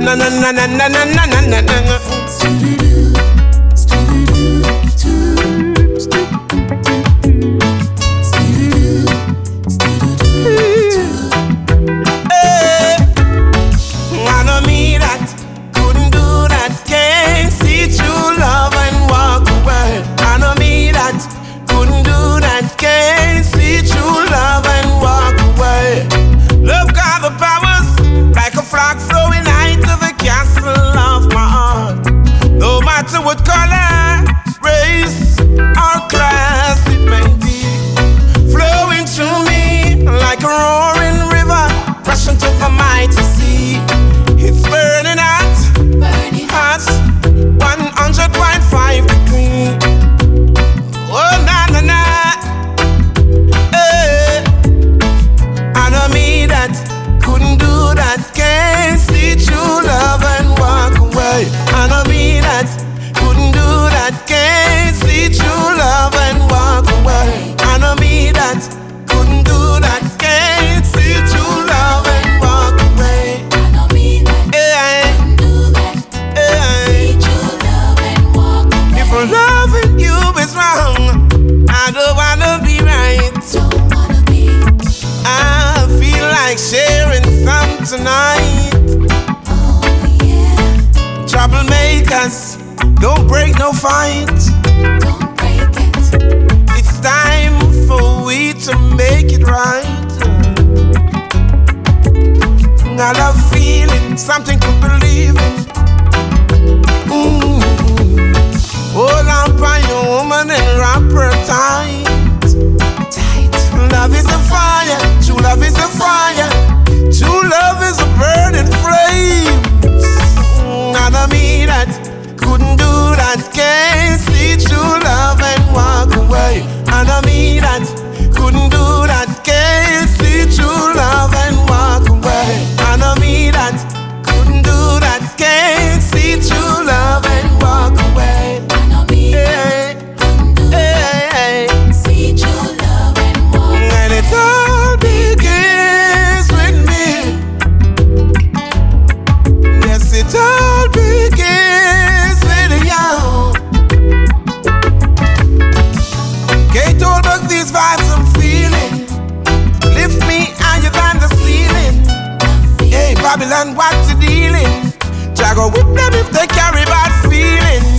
na na na na na na na na na na. Can't see true love and walk away. Love got the powers, like a flag flowing high to the castle of my heart. No matter what color, race, or class it may be, flowing through me like a roaring river, rushing to the mighty sea. It's burning hot, 100.5 degrees. Oh na na na. Couldn't do that, can't see true love and walk away. I know me that, couldn't do that, can't see true love and walk away. I know me that, couldn't do that, can't see true love and walk away. I know me that, couldn't do that, see true love and walk away. If loving you is wrong, I don't wanna be right. Don't wanna be. I feel like sharing some tonight. Oh yeah. Troublemakers, don't break no fight. Don't break it. It's time for we to make it right. I love feeling something to believe in. Hold on by your woman and wrap her tight. Love is a fire, true love is a fire, true love is a burning flame. I know me that, couldn't do that, can't see true love and walk away. I know me that, couldn't do that, can't see true love and walk away. I know me that, couldn't do that, can't see true love and walk away. I know me that, couldn't do that, see true love and walk away. And it all begins with me. Yes, it all begins with you. Can't hold back these vibes I'm feeling. Lift me higher than the ceiling. Hey, Babylon, what you dealing? Jago whip them if they carry bad feeling.